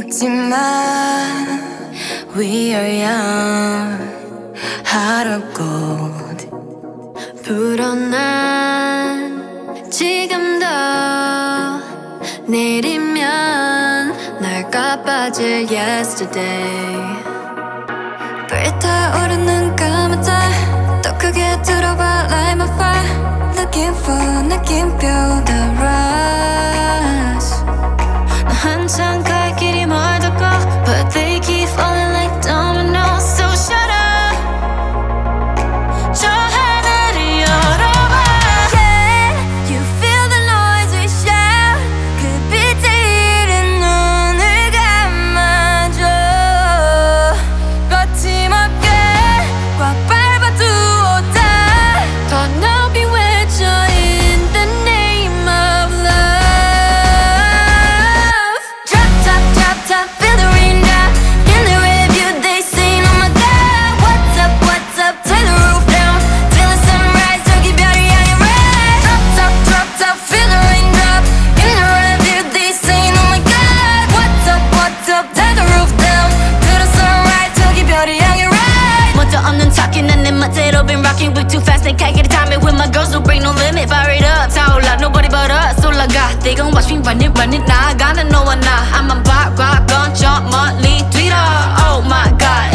잊지마, we are young. Heart of gold. 불어난 지금도 내리면 날까 빠질 yesterday. 불타오르는 까마다 더 크게 들어봐 like my fire. Looking for 느낌표 the rush. 나 한참 갈 길이 멀다고 but they keep falling like dominoes. So shut up. 저 하늘을 열어봐. Yeah, you feel the noise we shout. 그 빛에 이른 눈을 감아줘. 거침없게 꽉 밟아두었다. 더 높이 외쳐 in the name of love. Drop top, drop top, feel the rain drop. In the review they sing, oh my God. What's up, what's up, turn the roof down. Till the sunrise, 저기 별이 향해 rise. Drop top, feel the rain drop. In the review they sing, oh my God. What's up, turn the roof down. Till the sunrise, 저기 별이 향해 rise. 먼저 없는 talking 난 내 멋대로 been rocking way too fast. 내 칼길이 timing with my girls, no break, no limit. Fire it up, 타올라, nobody but us. 올라가, they gon' watch me run it, 나가는 너와 나. I'm a rock, 건 저 멀리 뛰어. Oh my God.